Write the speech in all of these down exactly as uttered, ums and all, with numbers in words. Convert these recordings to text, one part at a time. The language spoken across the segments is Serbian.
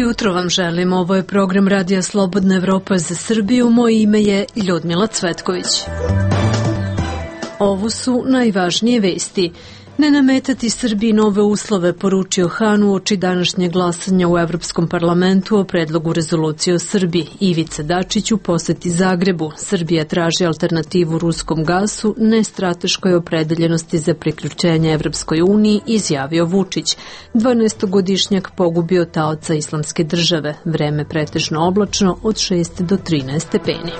jutro vam želim. Ovo je program Radija Slobodna Evropa za Srbiju. Moje ime je Ljudmila Cvetković. Ovo su najvažnije vesti. Ne nametati Srbiji nove uslove, poručio Han uoči današnje glasanja u Evropskom parlamentu o predlogu rezolucije o Srbiji. Ivica Dačić u poseti Zagrebu. Srbija traži alternativu ruskom gasu, ne strateškoj opredeljenosti za priključenje Evropskoj uniji, izjavio Vučić. dvanaestogodišnjak pogubio taoca Islamske države. Vreme pretežno oblačno od šest do trinaest stepeni.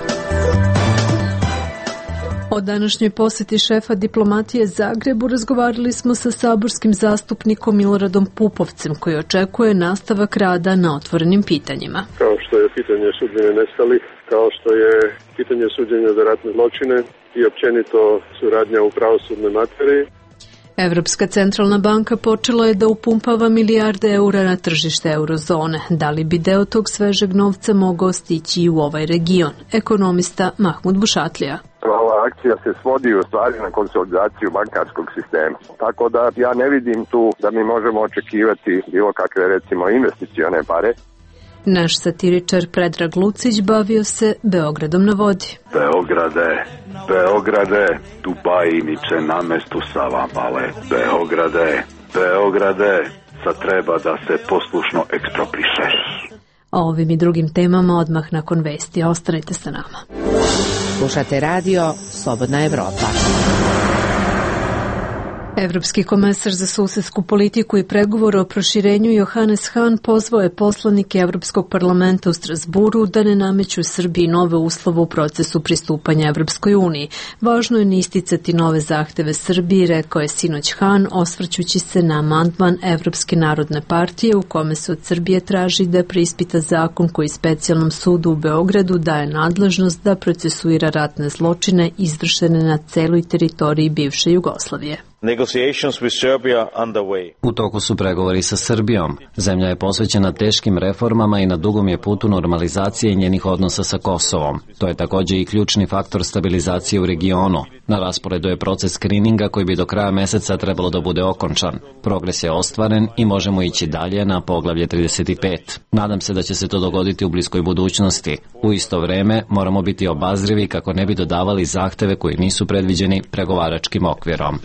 O današnjoj poseti šefa diplomatije Zagrebu razgovarali smo sa saborskim zastupnikom Miloradom Pupovcem, koji očekuje nastavak rada na otvorenim pitanjima. Kao što je pitanje suđenja nestalih, kao što je pitanje suđenja za ratne zločine i općenito suradnja u pravosudnoj materiji. Evropska centralna banka počela je da upumpava milijarde eura na tržište eurozone. Da li bi deo tog svežeg novca mogao stići i u ovaj region? Ekonomista Mahmud Bušatlija. Ova akcija se svodi u stvari na konsolidaciju bankarskog sistema. Tako da ja ne vidim tu da mi možemo očekivati bilo kakve recimo investicione pare. Naš satiričar Predrag Lucić bavio se Beogradom na vodi. Beograde, Beograde, Dubaji niče na mestu sa vam pale. Beograde, Beograde, sad treba da se poslušno eksproprišeš. O ovim i drugim temama odmah nakon vesti. Ostanite sa nama. Slušate radio Slobodna Evropa. Evropski komesar za susedsku politiku i pregovore o proširenju Johannes Hahn pozvao je poslanike Evropskog parlamenta u Strasburu da ne nameću Srbiji nove uslove u procesu pristupanja Evropskoj uniji. Važno je ne isticati nove zahteve Srbiji, rekao je sinoć Hahn, osvrćući se na amandman Evropske narodne partije u kome se od Srbije traži da preispita zakon koji specijalnom sudu u Beogradu daje nadležnost da procesuira ratne zločine izvršene na celoj teritoriji bivše Jugoslavije. U toku su pregovori sa Srbijom. Zemlja je posvećena teškim reformama i na dugom je putu normalizacije njenih odnosa sa Kosovom. To je također i ključni faktor stabilizacije u regionu. Na rasporedu je proces skrininga koji bi do kraja meseca trebalo da bude okončan. Progres je ostvaren i možemo ići dalje na poglavlje trideset pet. Nadam se da će se to dogoditi u bliskoj budućnosti. U isto vreme moramo biti obazrivi kako ne bi dodavali zahteve koji nisu predviđeni pregovaračkim okvirom.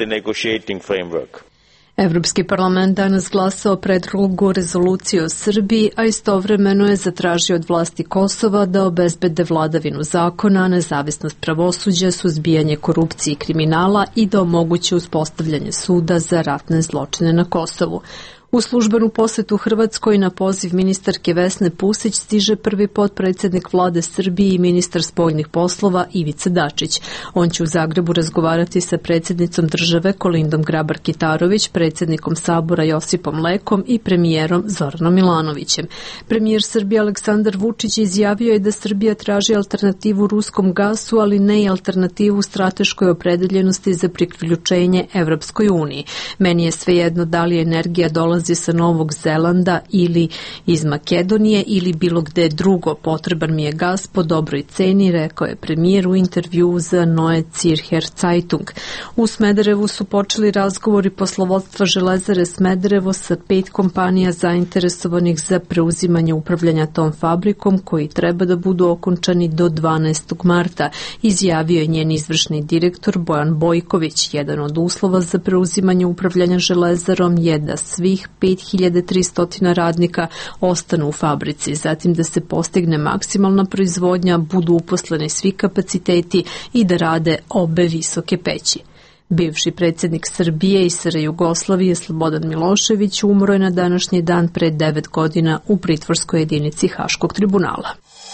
Evropski parlament danas glasao o predlogu rezolucije o Srbiji, a istovremeno je zatražio od vlasti Kosova da obezbede vladavinu zakona, nezavisnost pravosuđa, suzbijanje korupcije i kriminala i da omoguće uspostavljanje suda za ratne zločine na Kosovu. U službenu posetu Hrvatskoj na poziv ministarke Vesne Pusić stiže prvi potpredsednik vlade Srbije i ministar spoljnih poslova Ivica Dačić. On će u Zagrebu razgovarati sa predsjednicom države Kolindom Grabar-Kitarović, predsjednikom Sabora Josipom Lekom i premijerom Zoranom Milanovićem. Premijer Srbije Aleksandar Vučić izjavio je da Srbija traži alternativu ruskom gasu, ali ne i alternativu strateškoj opredeljenosti za priključenje Evropskoj uniji. Meni je svejedno da li energija dolazi sa Novog Zelanda ili iz Makedonije ili bilo gde drugo. Potreban mi je gas po dobroj ceni, rekao je premijer u intervjuu za Neue Zürcher Zeitung. U Smederevu su počeli razgovori poslovodstva Železare Smederevo sa pet kompanija zainteresovanih za preuzimanje upravljanja tom fabrikom koji treba da budu okončani do dvanaestog marta, izjavio je njen izvršni direktor Bojan Bojković. Jedan od uslova za preuzimanje upravljanja Železarom je da svih pet hiljada tristo radnika ostanu u fabrici, zatim da se postigne maksimalna proizvodnja, budu uposleni svi kapaciteti i da rade obe visoke peći. Bivši predsjednik Srbije i S R Jugoslavije Slobodan Milošević umro je na današnji dan pre devet godina u pritvorskoj jedinici Haškog tribunala.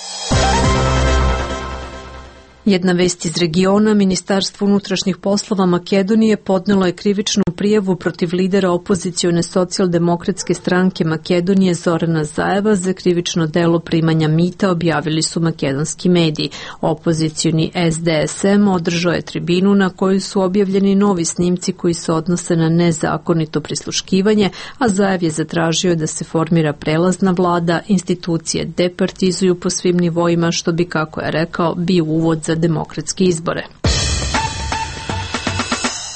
Jedna vest iz regiona, Ministarstvo unutrašnjih poslova Makedonije podnelo je krivičnu prijavu protiv lidera opozicione socijaldemokratske stranke Makedonije Zorana Zajeva za krivično delo primanja mita, objavili su makedonski mediji. Opozicioni S D S M održao je tribinu na kojoj su objavljeni novi snimci koji se odnose na nezakonito prisluškivanje, a Zajev je zatražio da se formira prelazna vlada, institucije departizuju po svim nivoima, što bi, kako je rekao, bio uvod za demokratske izbore.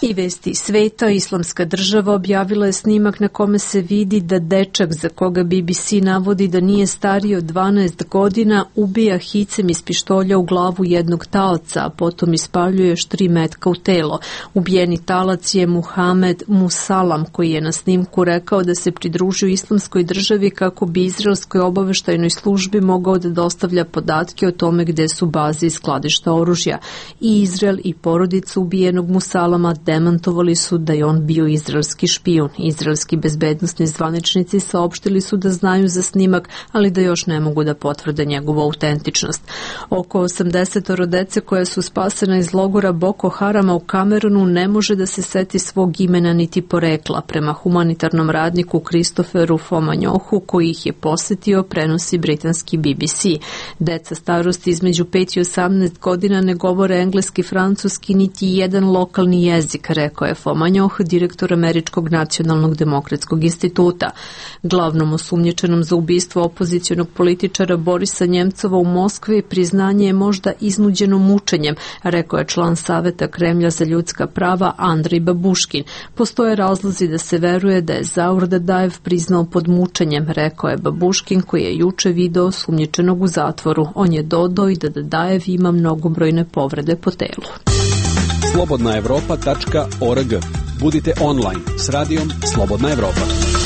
I vesti iz sveta, Islamska država objavila je snimak na kome se vidi da dečak za koga B B C navodi da nije stariji od dvanaest godina ubija hicem iz pištolja u glavu jednog taoca, a potom ispaljuje još tri metka u telo. Ubijeni talac je Muhamed Musalam, koji je na snimku rekao da se pridružio Islamskoj državi kako bi izraelskoj obaveštajnoj službi mogao da dostavlja podatke o tome gde su baze i skladišta oružja. I Izrael i porodica ubijenog Musalama demantovali su da je on bio izraelski špijun. Izraelski bezbednosni zvaničnici saopštili su da znaju za snimak, ali da još ne mogu da potvrde njegovu autentičnost. Oko osamdeset dece koje su spasena iz logora Boko Harama u Kamerunu ne može da se seti svog imena niti porekla. Prema humanitarnom radniku Kristoferu Fomanjohu, koji ih je posetio, prenosi britanski B B C. Deca starosti između pet i osamnaest godina ne govore engleski, francuski, niti jedan lokalni jezik, rekao je Fomanjoh, direktor Američkog nacionalnog demokratskog instituta. Glavnom osumnjičenom za ubistvo opozicionog političara Borisa Njemcova u Moskvi priznanje je možda iznuđeno mučenjem, rekao je član Saveta Kremlja za ljudska prava Andrej Babuškin. Postoje razlozi da se veruje da je Zaur Dadajev priznao pod mučenjem, rekao je Babuškin, koji je juče video osumnjičenog u zatvoru. On je dodao i da Dadajev ima mnogobrojne povrede po telu. slobodna evropa tačka org. Budite online s radijom Slobodna Evropa.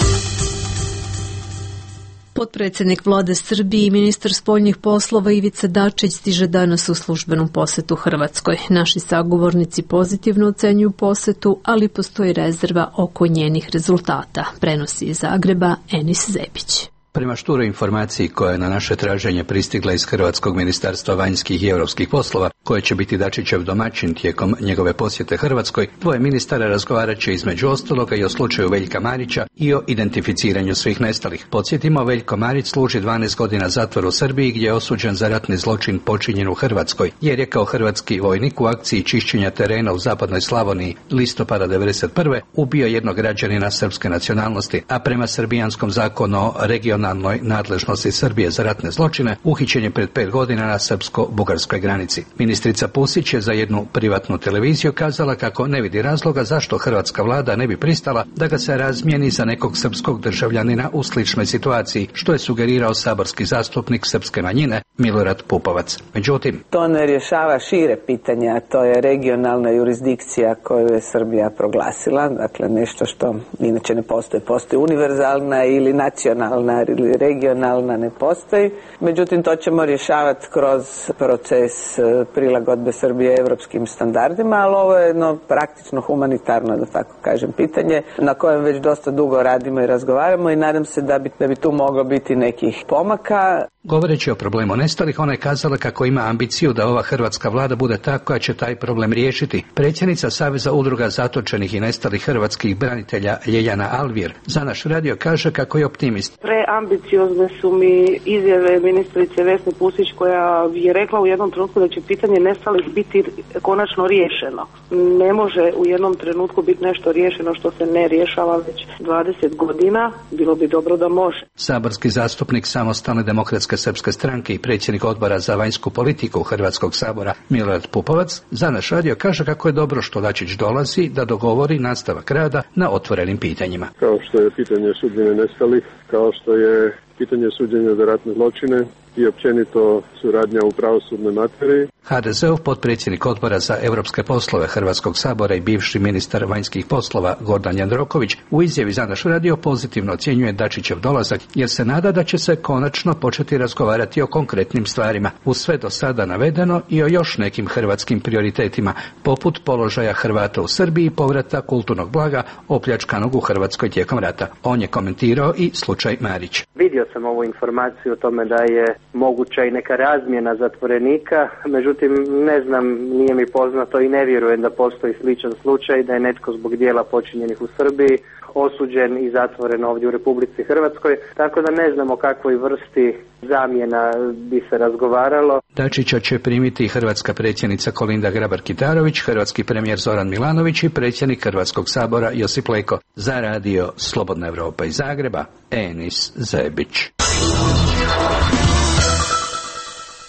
Potpredsjednik vlade Srbije i ministar spoljnih poslova Ivica Dačić stiže danas u službenu posetu Hrvatskoj. Naši sagovornici pozitivno ocenjuju posetu, ali postoji rezerva oko njenih rezultata. Prenosi iz Zagreba Enis Zebić. Prema šturoj informaciji koja je na naše traženje pristigla iz Hrvatskog ministarstva vanjskih i europskih poslova, koje će biti Dačićev domaćin tijekom njegove posjete Hrvatskoj, dvoje ministara razgovarat će između ostaloga i o slučaju Veljka Marića i o identificiranju svih nestalih. Podsjetimo, Veljko Marić služi dvanaest godina zatvora u Srbiji, gdje je osuđen za ratni zločin počinjen u Hrvatskoj, jer je kao hrvatski vojnik u akciji čišćenja terena u zapadnoj Slavoniji listopada devedeset prve ubio jednog građanina srpske nacionalnosti, a prema srbijanskom zakonu o regionalnoj nadležnosti Srbije za ratne zločine uhićen je pred pet godina na srpsko-bugarskoj granici. Ministrica Pusić je za jednu privatnu televiziju kazala kako ne vidi razloga zašto hrvatska vlada ne bi pristala da ga se razmijeni za nekog srpskog državljanina u sličnoj situaciji, što je sugerirao saborski zastupnik srpske manjine Milorad Pupovac. Međutim, to ne rješava šire pitanja, a to je regionalna jurisdikcija koju je Srbija proglasila, dakle nešto što inače ne postoji. Postoji univerzalna ili nacionalna ili regionalna, ne postoji. Međutim, to ćemo rješavati kroz proces prilagodbe Srbije europskim standardima, ali ovo je jedno praktično humanitarno, da tako kažem, pitanje na kojem već dosta dugo radimo i razgovaramo i nadam se da bi, da bi tu moglo biti nekih pomaka. Govoreći o problemu nestalih, ona je kazala kako ima ambiciju da ova hrvatska vlada bude ta koja će taj problem riješiti. Predsjednica Saveza udruga zatočenih i nestalih hrvatskih branitelja Ljeljana Alvir za naš radio kaže kako je optimist. Preambiciozne su mi izjave ministrice Vesne Pusić, koja je rekla u jednom trenutku da će pitanje nestalih biti konačno riješeno. Ne može u jednom trenutku biti nešto riješeno što se ne rješava već dvadeset godina. Bilo bi dobro da može. Saborski zastupnik Samostalne demokratske srpske stranke i predsjednik odbora za vanjsku politiku Hrvatskog sabora Milorad Pupovac za naš radio kaže kako je dobro što Dačić dolazi da dogovori nastavak rada na otvorenim pitanjima. Kao što je pitanje sudbine nestalih, kao što je pitanje suđenja za ratne zločine i općenito suradnja u pravosudnoj materiji. ha de zeov potpredsjednik odbora za europske poslove Hrvatskog sabora i bivši ministar vanjskih poslova Gordan Jandroković u izjavi za naš radio pozitivno ocjenjuje Dačićev dolazak, jer se nada da će se konačno početi razgovarati o konkretnim stvarima, uz sve do sada navedeno i o još nekim hrvatskim prioritetima, poput položaja Hrvata u Srbiji i povrata kulturnog blaga opljačkanog u Hrvatskoj tijekom rata. On je komentirao i slučaj Marić. Vidio sam ovu informaciju o tome da je moguća i neka razmjena zatvorenika, međutim ne znam, nije mi poznato i ne vjerujem da postoji sličan slučaj da je netko zbog dijela počinjenih u Srbiji osuđen i zatvoren ovdje u Republici Hrvatskoj, tako da ne znam o kakvoj vrsti zamjena bi se razgovaralo. Dačića će primiti hrvatska predsjednica Kolinda Grabar-Kitarović, hrvatski premijer Zoran Milanović i predsjednik Hrvatskog sabora Josip Leko. Za radio Slobodna Evropa iz Zagreba, Enis Zebić.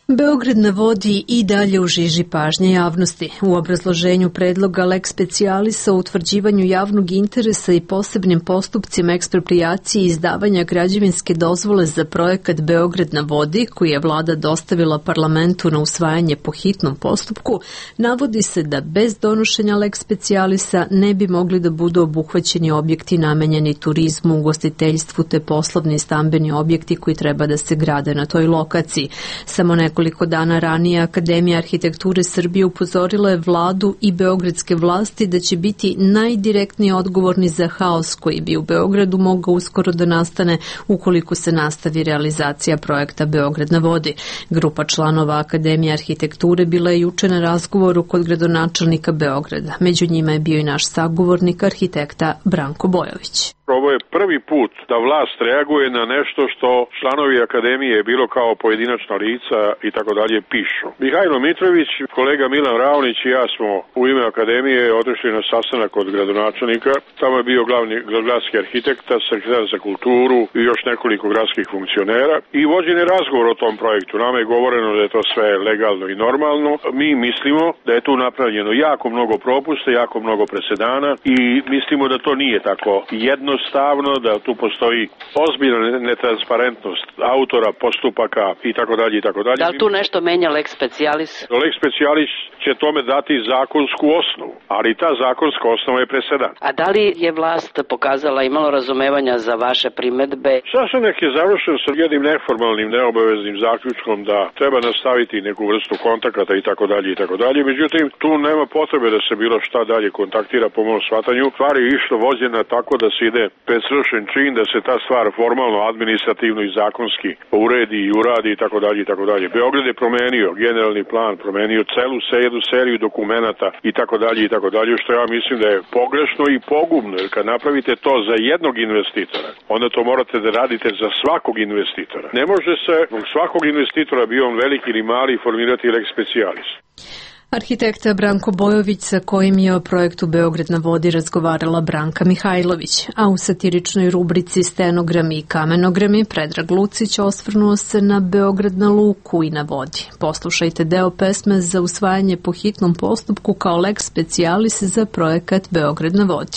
Beograd na vodi i dalje u žiži pažnje javnosti. U obrazloženju predloga lex specialisa o utvrđivanju javnog interesa i posebnim postupcima eksproprijacije i izdavanja građevinske dozvole za projekat Beograd na vodi, koji je vlada dostavila parlamentu na usvajanje po hitnom postupku, navodi se da bez donošenja lex specialisa ne bi mogli da budu obuhvaćeni objekti namenjeni turizmu, ugostiteljstvu te poslovni i stambeni objekti koji treba da se grade na toj lokaciji. Samo nekoliko dana ranije Akademija arhitekture Srbije upozorila je vladu i beogradske vlasti da će biti najdirektniji odgovorni za haos koji bi u Beogradu mogao uskoro da nastane ukoliko se nastavi realizacija projekta Beograd na vodi. Grupa članova Akademije arhitekture bila je juče na razgovoru kod gradonačelnika Beograda. Među njima je bio i naš sagovornik arhitekta Branko Bojović. Ovo je prvi put da vlast reaguje na nešto što članovi Akademije, bilo kao pojedinačna lica i tako dalje, pišu. Mihajlo Mitrović, kolega Milan Raonić i ja smo u ime Akademije otišli na sastanak kod gradonačelnika. Tamo je bio glavni gradski arhitekta, sekretar za kulturu i još nekoliko gradskih funkcionera i vođen je razgovor o tom projektu. Nama je govoreno da je to sve legalno i normalno. Mi mislimo da je tu napravljeno jako mnogo propusta, jako mnogo presedana i mislimo da to nije tako jedno stavno, da tu postoji ozbiljna netransparentnost autora, postupaka i tako dalje i tako dalje. Da li tu nešto menja lex specialis? Lex specialis će tome dati zakonsku osnovu, ali ta zakonska osnova je presedan. A da li je vlast pokazala imalo razumevanja za vaše primedbe? Sastanak je završen sa jednim neformalnim, neobaveznim zaključkom da treba nastaviti neku vrstu kontakata i tako dalje i tako dalje. Međutim, tu nema potrebe da se bilo šta dalje kontaktira po mom shvatanju. Stvar je išlo vođena tako da se ide pred svršen čin, da se ta stvar formalno, administrativno i zakonski uredi i uradi i tako dalje i tako dalje. Beograd je promenio generalni plan, promenio celu jednu seriju dokumenata i tako dalje i tako dalje, što ja mislim da je pogrešno i pogubno, jer kad napravite to za jednog investitora, onda to morate da radite za svakog investitora. Ne može se svakog investitora, bio on veliki ili mali, formirati lex specialis. Arhitekta Branko Bojović, sa kojim je o projektu Beograd na vodi razgovarala Branka Mihajlović, a u satiričnoj rubrici Stenogrami i kamenogrami Predrag Lucić osvrnuo se na Beograd na luku i na vodi. Poslušajte deo pesme za usvajanje po hitnom postupku kao lex specialis za projekat Beograd na vodi.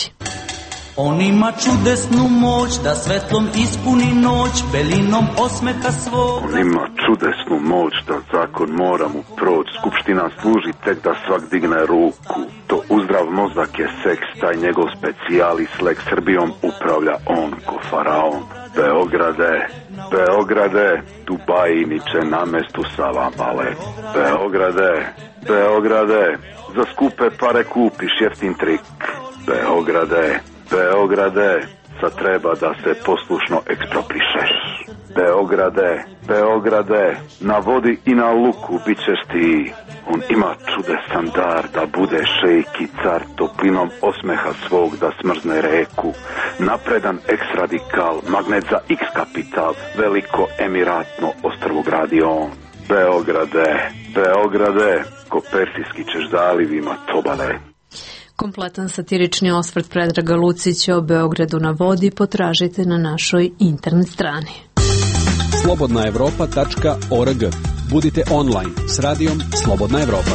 On ima čudesnu moć da svetlom ispuni noć, belinom osmeha svog. On ima čudesnu moć da zakon mora mu proć, skupština služi tek da svak digne ruku. To uzdrav mozak je seks, taj njegov specijalis, lex Srbijom upravlja on ko faraon. Beograde, Beograde, Dubajiniče na mestu Savamale. Beograde, Beograde, za skupe pare kupiš jeftin trik. Beograde, Beograde, sad treba da se poslušno eksproprišeš. Beograde, Beograde, na vodi i na luku bit ćeš ti. On ima čudesan dar da bude šejk i car, toplinom osmeha svog da smrzne reku. Napredan ex-radikal, magnet za X-kapital, veliko emiratno ostrvo gradi on. Beograde, Beograde, ko persijski ćeš zalivima tobale. Kompletan satirični osvrt Predraga Lucića o Beogradu na vodi potražite na našoj internet strani. slobodna evropa tačka org. Budite online s radijom Slobodna Evropa.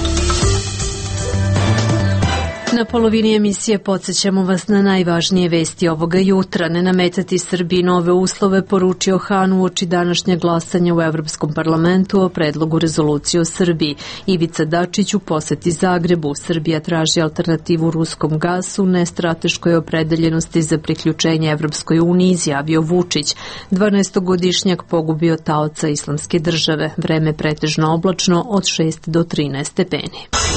Na polovini emisije podsjećamo vas na najvažnije vesti ovoga jutra. Ne nametati Srbiji nove uslove, poručio Han uoči današnje glasanja u Evropskom parlamentu o predlogu rezolucije o Srbiji. Ivica Dačić u poseti Zagrebu. Srbija traži alternativu ruskom gasu, nestrateškoj opredeljenosti za priključenje Evropskoj uniji, izjavio Vučić. dvanaestogodišnjak pogubio taoca Islamske države. Vreme pretežno oblačno od šest do trinaest stepeni.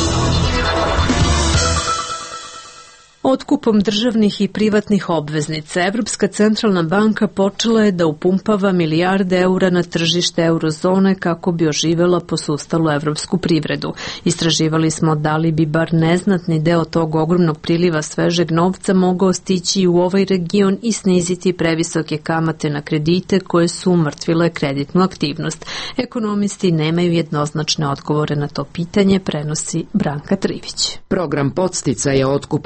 Otkupom državnih i privatnih obveznica, Evropska centralna banka počela je da upumpava milijarde eura na tržište eurozone kako bi oživela posustalu evropsku privredu. Istraživali smo da li bi bar neznatni deo tog ogromnog priliva svežeg novca mogao stići u ovaj region i sniziti previsoke kamate na kredite koje su umrtvile kreditnu aktivnost. Ekonomisti nemaju jednoznačne odgovore na to pitanje, prenosi Branka Trivić. Program podsticaja otkupom obveznica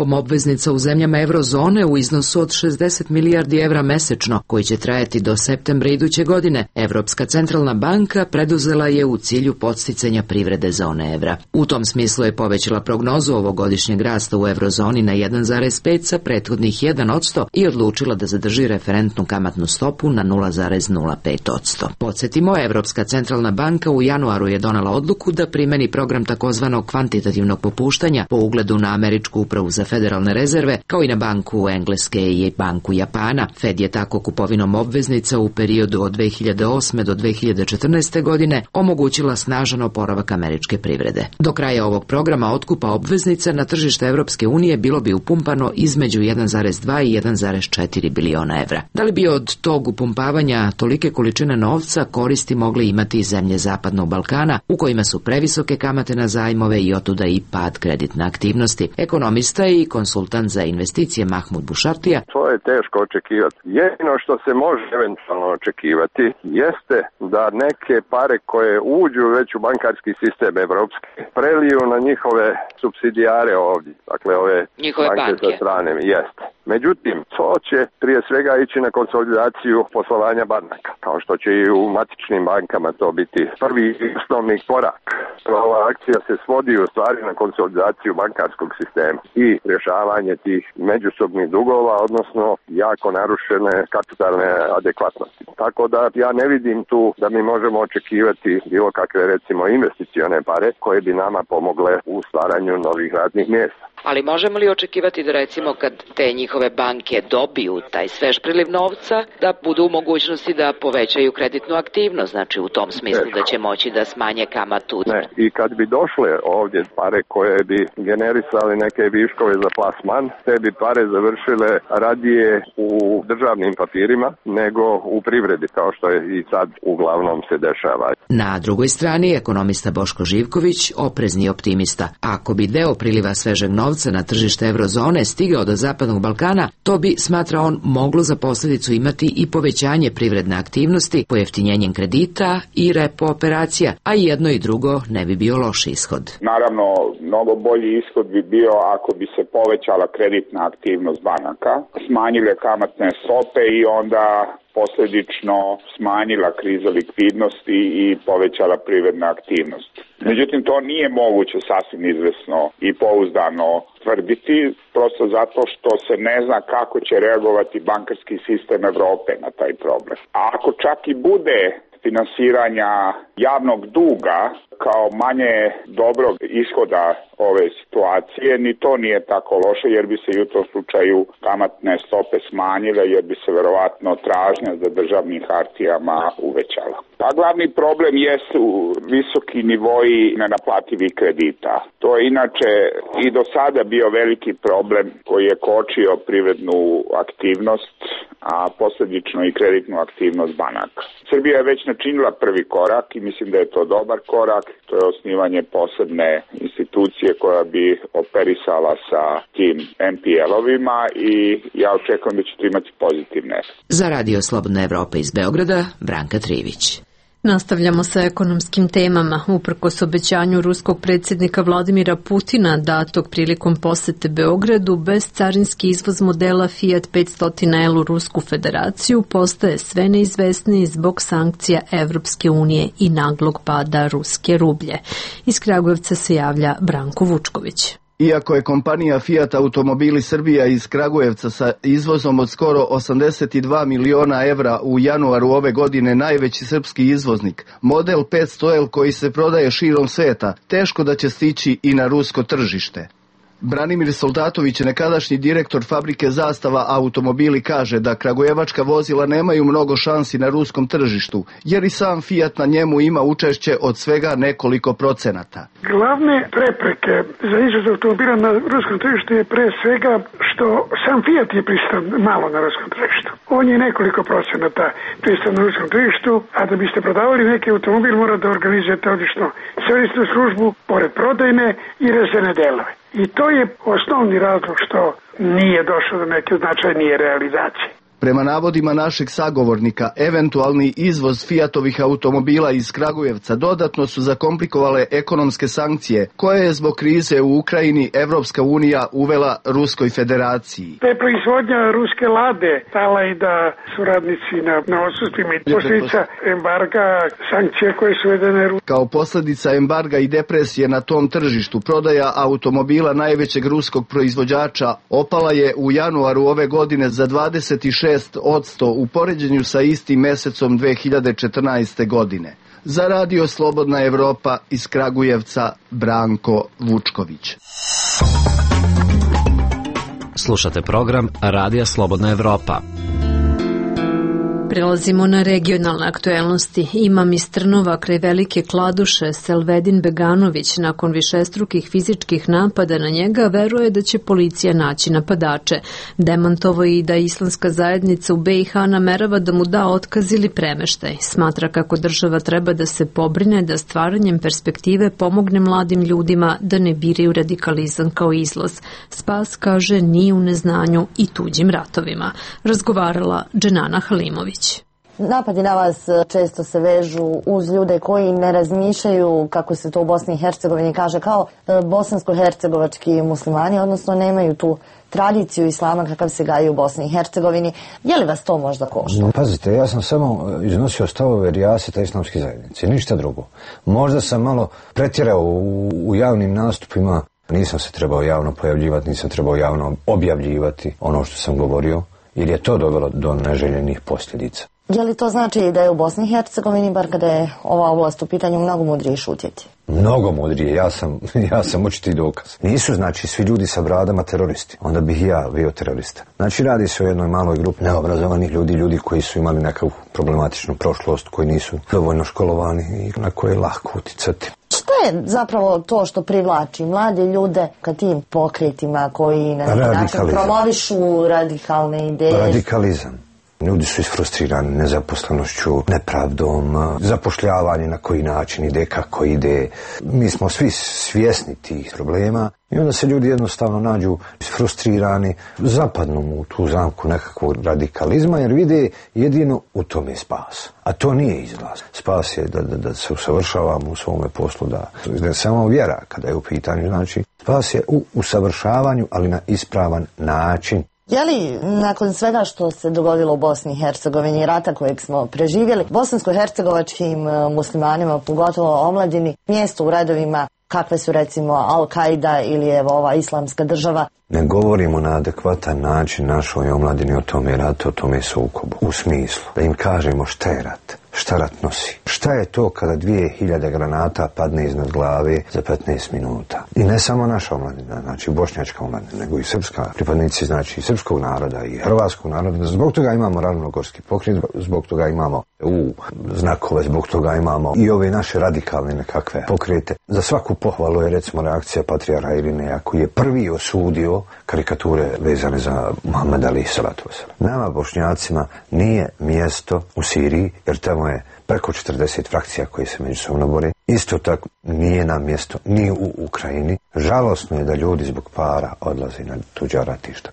obveznica u zemljama eurozone u iznosu od šezdeset milijardi evra mesečno, koji će trajati do septembra iduće godine, Evropska centralna banka preduzela je u cilju podsticanja privrede zone evra. U tom smislu je povećala prognozu ovogodišnjeg rasta u eurozoni na jedan zarez pet sa prethodnih jedan posto i odlučila da zadrži referentnu kamatnu stopu na nula zarez nula pet posto. Podsjetimo, Evropska centralna banka u januaru je donela odluku da primeni program takozvanog kvantitativnog popuštanja po ugledu na Američku upravu za federalne rezerve, kao i na Banku Engleske i Banku Japana. Fed je tako kupovinom obveznica u periodu od dve hiljade osme do dve hiljade četrnaeste. godine omogućila snažan oporavak američke privrede. Do kraja ovog programa otkupa obveznica na tržište Evropske unije bilo bi upumpano između jedan zarez dva i jedan zarez četiri biliona evra. Da li bi od tog upumpavanja tolike količine novca koristi mogli imati i zemlje Zapadnog Balkana, u kojima su previsoke kamate na zajmove i otuda i pad kreditne aktivnosti? Ekonomista i konsultant za investicije Mahmud Bušartija. To je teško očekivati. Jedino što se može eventualno očekivati jeste da neke pare koje uđu već u bankarski sistem evropski preliju na njihove subsidijare ovdje, dakle ove njihove banke, banke sa strane, jeste. Međutim, to će prije svega ići na konsolidaciju poslovanja banaka, kao što će i u matičnim bankama to biti prvi osnovni korak. Ova akcija se svodi u stvari na konsolidaciju bankarskog sistema i rješavanje tih međusobnih dugova, odnosno jako narušene kapitalne adekvatnosti. Tako da ja ne vidim tu da mi možemo očekivati bilo kakve recimo investicione pare koje bi nama pomogle u stvaranju novih radnih mjesta. Ali možemo li očekivati da recimo kad te njihove banke dobiju taj svež priliv novca, da budu u mogućnosti da povećaju kreditnu aktivnost, znači u tom smislu da će moći da smanje kamatu? Ne, i kad bi došle ovdje pare koje bi generisali neke viškove za plasman, te bi pare završile radije u državnim papirima nego u privredi, kao što je i sad uglavnom se dešava. Na drugoj strani, ekonomista Boško Živković, oprezni optimista. Ako bi deo priliva svežeg novca na tržište eurozone stigao do Zapadnog Balkana, to bi, smatra on, moglo za posljedicu imati i povećanje privredne aktivnosti, pojeftinjenjem kredita i repo operacija, a jedno i drugo ne bi bio loš ishod. Naravno, mnogo bolji ishod bi bio ako bi se povećala kreditna aktivnost banaka, smanjile kamatne stope i onda posljedično smanjila kriza likvidnosti i povećala privredna aktivnost. Međutim, to nije moguće sasvim izvesno i pouzdano tvrditi, prosto zato što se ne zna kako će reagovati bankarski sistem Evrope na taj problem. A ako čak i bude finansiranja javnog duga kao manje dobrog ishoda ove situacije, ni to nije tako loše, jer bi se i u tom slučaju kamatne stope smanjile, jer bi se verovatno tražnja za državnim hartijama uvećala. Pa glavni problem jesu visoki nivoji nenaplativih kredita. To je inače i do sada bio veliki problem koji je kočio privrednu aktivnost, a posljedično i kreditnu aktivnost banaka. Srbija je već načinila prvi korak i mislim da je to dobar korak. To je osnivanje posebne institucije koja bi operisala sa tim en pe el-ovima i ja očekujem da će to imati pozitivne. Za Radio Slobodna Evropa iz Beograda, Branka Trivić. Nastavljamo sa ekonomskim temama. Uprkos obećanju ruskog predsjednika Vladimira Putina datog prilikom posete Beogradu, bezcarinski izvoz modela Fiat petsto el u Rusku federaciju postaje sve neizvesniji zbog sankcija Evropske unije i naglog pada ruske rublje. Iz Kragujevca se javlja Branko Vučković. Iako je kompanija Fiat Automobili Srbija iz Kragujevca sa izvozom od skoro osamdeset dva miliona evra u januaru ove godine najveći srpski izvoznik, model petsto el koji se prodaje širom sveta, teško da će stići i na rusko tržište. Branimir Soldatović, nekadašnji direktor fabrike Zastava Automobili, kaže da kragujevačka vozila nemaju mnogo šansi na ruskom tržištu, jer i sam Fiat na njemu ima učešće od svega nekoliko procenata. Glavne prepreke za izvoz automobila na ruskom tržištu je pre svega što sam Fiat je prisutan malo na ruskom tržištu. On je nekoliko procenata prisutan na ruskom tržištu, a da biste prodavali neki automobil mora da organizujete odlično servisnu službu, pored prodajne i rezervne delove. I to je osnovni razlog što nije došlo do neke značajnije realizacije. Prema navodima našeg sagovornika, eventualni izvoz Fiatovih automobila iz Kragujevca dodatno su zakomplikovale ekonomske sankcije koje je zbog krize u Ukrajini Evropska unija uvela Ruskoj federaciji. Da je proizvodnja ruske lade tala i da su radnici na, na odsustvima i posljedica embarga, sankcije koje su uvedene. Kao posljedica embarga i depresije na tom tržištu, prodaja automobila najvećeg ruskog proizvođača opala je u januaru ove godine za dvadeset šest posto u poređenju sa istim mesecom dve hiljade četrnaeste. godine. Za Radio Slobodna Evropa iz Kragujevca, Branko Vučković. Slušate program Radija Slobodna Evropa. Prelazimo na regionalne aktuelnosti. Imam iz Trnova kraj Velike Kladuše, Selvedin Beganović, nakon višestrukih fizičkih napada na njega, veruje da će policija naći napadače. Demantovo i da islamska zajednica u B i H namerava da mu da otkaz ili premeštaj. Smatra kako država treba da se pobrine da stvaranjem perspektive pomogne mladim ljudima da ne biraju radikalizam kao izlaz. Spas, kaže, nije u neznanju i tuđim ratovima. Razgovarala Dženana Halimović. Napadi na vas često se vežu uz ljude koji ne razmišljaju, kako se to u Bosni i Hercegovini kaže, kao bosansko-hercegovački muslimani, odnosno nemaju tu tradiciju islama kakav se gaji u Bosni i Hercegovini. Je li vas to možda košta? Pazite, ja sam samo iznosio stavove rijaseta islamske zajednice, ništa drugo. Možda sam malo pretjerao u, u javnim nastupima, nisam se trebao javno pojavljivati, nisam trebao javno objavljivati ono što sam govorio, jer je to dovelo do neželjenih posljedica. Je li to znači da je u Bosni i Hercegovini, bar kada je ova oblast u pitanju, mnogo mudrije šutjeti? Mnogo mudrije, ja sam, ja sam očiti dokaz. Nisu, znači, svi ljudi sa bradama teroristi, onda bih ja bio terorista. Znači, radi se o jednoj maloj grupi neobrazovanih ljudi, ljudi koji su imali neku problematičnu prošlost, koji nisu dovoljno školovani i na koje je lako uticati. Šta je zapravo to što privlači mlade ljude ka tim pokretima koji na neki način promovišu radikalne ideje? Radikalizam. Ljudi su isfrustrirani nezaposlenošću, nepravdom, zapošljavanje na koji način ide, kako ide. Mi smo svi svjesni tih problema i onda se ljudi jednostavno nađu isfrustrirani, zapadnu u tu zamku nekakvog radikalizma jer vide jedino u tome spas. A to nije izlaz. Spas je da, da, da se usavršavamo u svome poslu, da ne samo vjera kada je u pitanju, znači spas je u usavršavanju, ali na ispravan način. Je li nakon svega što se dogodilo u Bosni i Hercegovini, rata kojeg smo preživjeli, bosansko-hercegovačkim muslimanima, pogotovo omladini, mjesto u redovima kakve su recimo Al-Qaida ili evo ova islamska država? Ne govorimo na adekvatan način našoj omladini o tome ratu, o tome sukobu. U smislu da im kažemo šta je rat, šta rat nosi. Šta je to kada dvije hiljade granata padne iznad glave za petnaest minuta. I ne samo naša omladina, znači bošnjačka omladina, nego i srpska, pripadnici znači i srpskog naroda i hrvatskog naroda. Zbog toga imamo ravnogorski pokret, zbog toga imamo u znakove, zbog toga imamo i ove naše radikalne nekakve pokrete. Za svaku pohvalu je recimo reakcija Patrijara Irineja koji je prvi osudio karikature vezane za Muhammed Ali salatu wasalam. Nama bošnjacima nije mjesto u Siriji jer tamo je preko četrdeset frakcija koje se međusobno bore. Isto tako nije nam mjesto ni u Ukrajini. Žalosno je da ljudi zbog para odlaze na tuđa ratišta.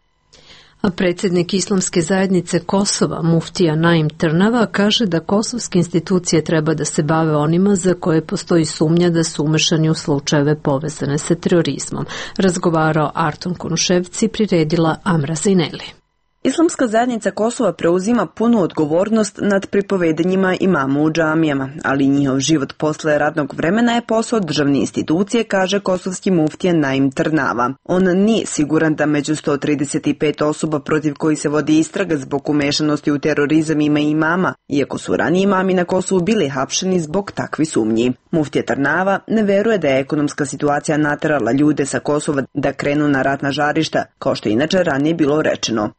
A predsjednik islamske zajednice Kosova, muftija Naim Trnava, kaže da kosovske institucije treba da se bave onima za koje postoji sumnja da su umešani u slučajeve povezane sa terorizmom. Razgovarao Arton Konuševci, priredila Amra Zineli. Islamska zajednica Kosova preuzima punu odgovornost nad pripovedanjima imama u džamijama, ali njihov život posle radnog vremena je posao državne institucije, kaže kosovski muftija Naim Trnava. On nije siguran da među sto trideset pet osoba protiv koji se vodi istraga zbog umešanosti u terorizam ima imama, iako su raniji imami na Kosovu bili hapšeni zbog takvi sumnji. Muftija Trnava ne veruje da je ekonomska situacija naterala ljude sa Kosova da krenu na ratna žarišta, kao što je inače ranije bilo rečeno.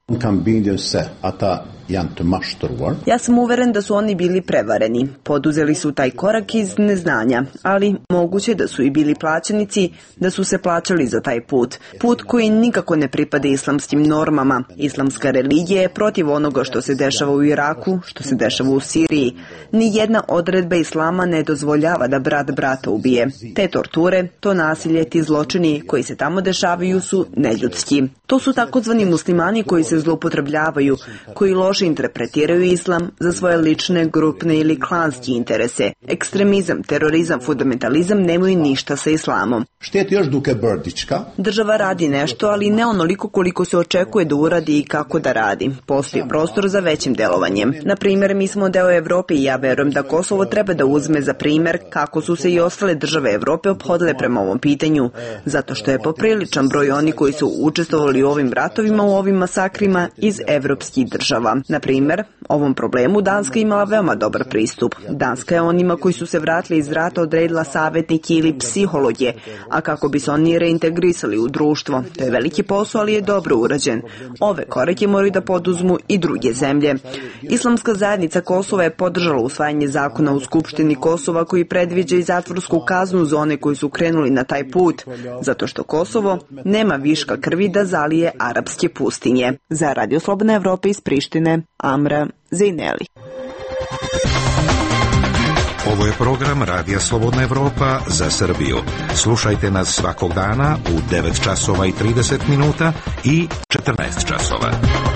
Ja sam uveren da su oni bili prevareni. Poduzeli su taj korak iz neznanja, ali moguće da su i bili plaćenici, da su se plaćali za taj put. Put koji nikako ne pripada islamskim normama. Islamska religija je protiv onoga što se dešava u Iraku, što se dešava u Siriji. Nijedna odredba islama ne dozvoljava da brat brata ubije. Te torture, to nasilje, ti zločini koji se tamo dešavaju su neljudski. To su takozvani muslimani koji se zloupotrebljavaju, koji loše loše interpretiraju islam za svoje lične, grupne ili klanske interese. Ekstremizam, terorizam, fundamentalizam nemaju ništa sa islamom. Šteti još Duke Brdička. Država radi nešto, ali ne onoliko koliko se očekuje da uradi i kako da radi. Postoji prostor za većim delovanjem. Na primjer, mi smo deo Evrope i ja verujem da Kosovo treba da uzme za primjer kako su se i ostale države Evrope ophodile prema ovom pitanju, zato što je popriličan broj oni koji su učestvovali u ovim ratovima, u ovim masakrima iz evropskih država. Na primjer, ovom problemu Danska imala veoma dobar pristup. Danska je onima koji su se vratili iz rata odredila savjetnike ili psihologe, a kako bi se oni reintegrisali u društvo. To je veliki posao, ali je dobro urađen. Ove korake moraju da poduzmu i druge zemlje. Islamska zajednica Kosova je podržala usvajanje zakona u Skupštini Kosova koji predviđa i zatvorsku kaznu za one koji su krenuli na taj put, zato što Kosovo nema viška krvi da zalije arapske pustinje. Za Radio Slobodna Evropa iz Prištine, Amra Zejneli. Ovo je program Radija Slobodna Evropa za Srbiju. Slušajte nas svakog dana u devet časova i trideset minuta i četrnaest časova.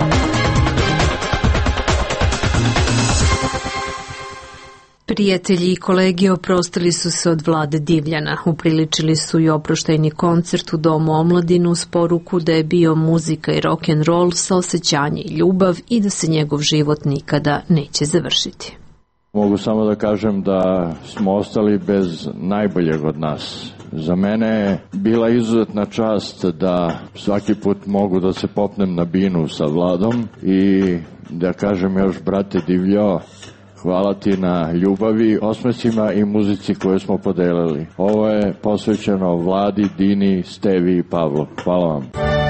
Prijatelji i kolege oprostili su se od Vlade Divljana. Upriličili su i oproštajni koncert u Domu omladinu uz poruku da je bio muzika i rock'n'roll sa osjećanje i ljubav i da se njegov život nikada neće završiti. Mogu samo da kažem da smo ostali bez najboljeg od nas. Za mene je bila izuzetna čast da svaki put mogu da se popnem na binu sa Vladom i da kažem još, brate Divljo, hvala ti na ljubavi, osmesima i muzici koje smo podelili. Ovo je posvećeno Vladi, Dini, Stevi i Pavlo. Hvala vam.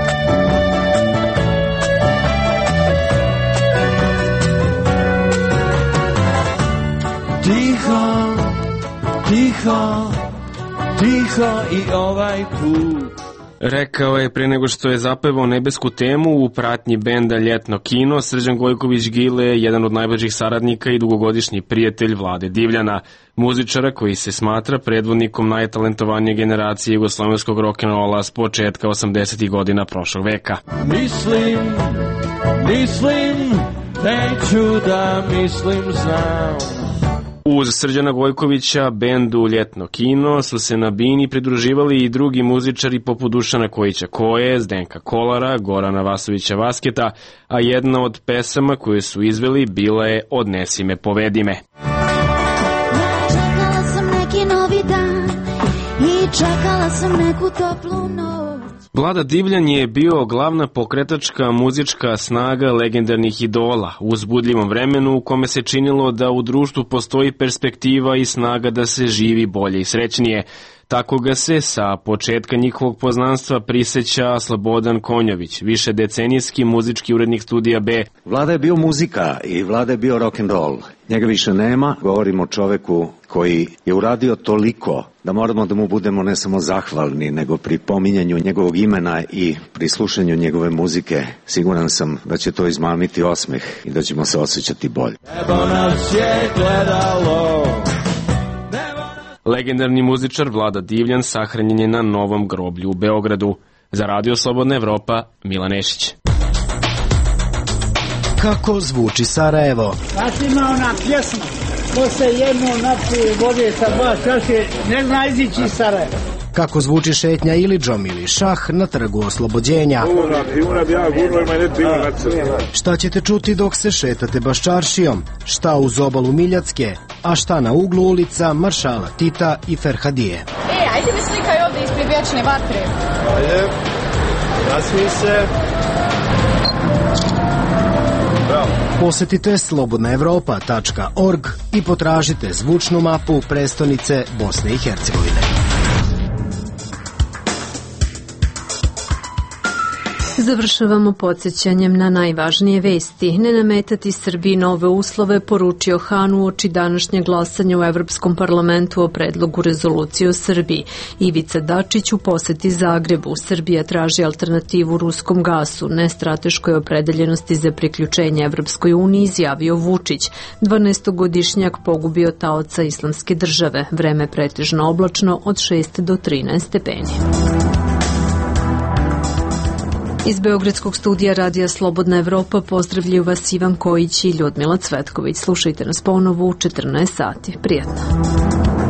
Tiho, tiho, tiho i ovaj put. Rekao je pre nego što je zapevao nebesku temu u pratnji benda Ljetno kino. Srđan Gojković Gile je jedan od najbližih saradnika i dugogodišnji prijatelj Vlade Divljana, muzičara koji se smatra predvodnikom najtalentovanije generacije jugoslovenskog rock'n'rolla s početka osamdesetih godina prošlog veka. Mislim, mislim, neću da mislim, znam. Uz Srđana Gojkovića, bendu Ljetno kino su se na bini pridruživali i drugi muzičari poput Dušana Kojića Koje, Zdenka Kolara, Gorana Vasovića Vasketa, a jedna od pesama koje su izveli bila je Odnesi me, povedi me. Čekala sam neki novi dan i čekala sam neku toplu noć. Vlada Divljan je bio glavna pokretačka muzička snaga legendarnih idola u uzbudljivom vremenu u kome se činilo da u društvu postoji perspektiva i snaga da se živi bolje i srećnije. Tako ga se sa početka njihovog poznanstva priseća Slobodan Konjović, više decenijski muzički urednik Studija B. Vlada je bio muzika i Vlada je bio rock'n'roll. Njega više nema, govorimo o čoveku koji je uradio toliko da moramo da mu budemo ne samo zahvalni, nego pri pominjanju njegovog imena i pri slušanju njegove muzike siguran sam da će to izmamiti osmeh i da ćemo se osjećati bolje. Nebo nas je gledalo. Legendarni muzičar Vlada Divljan sahranjen je na Novom groblju u Beogradu. Za Radio Slobodna Evropa, Milan Nešić. Kako zvuči Sarajevo? Znači ima ona pjesma, ko se jedno napije vode sa dva čaše, ne zna izići iz Sarajeva. Kako zvuči šetnja Ilidžom ili šah na trgu Oslobođenja? Šta ćete čuti dok se šetate Baščaršijom? Šta uz obalu Miljacke? A šta na uglu ulica Maršala Tita i Ferhadije? E, ajde mi slikaj ovdje ispred vječne vatre. Ajde, nasmij se. Bravo. Posetite slobodna evropa tačka org i potražite zvučnu mapu prestonice Bosne i Hercegovine. Završavamo podsjećanjem na najvažnije vesti. Ne nametati Srbiji nove uslove, poručio Han uoči današnje glasanje u Evropskom parlamentu o predlogu rezolucije o Srbiji. Ivica Dačić u poseti Zagrebu. Srbija traži alternativu ruskom gasu, nestrateškoj opredeljenosti za priključenje Evropskoj uniji, izjavio Vučić. dvanaestogodišnjak pogubio taoca Islamske države. Vreme pretežno oblačno od šest do trinaest stepeni. Iz Beogradskog studija Radija Slobodna Evropa pozdravljaju vas Ivan Kojić i Ljudmila Cvetković. Slušajte nas ponovo u četrnaest sati. Prijatno.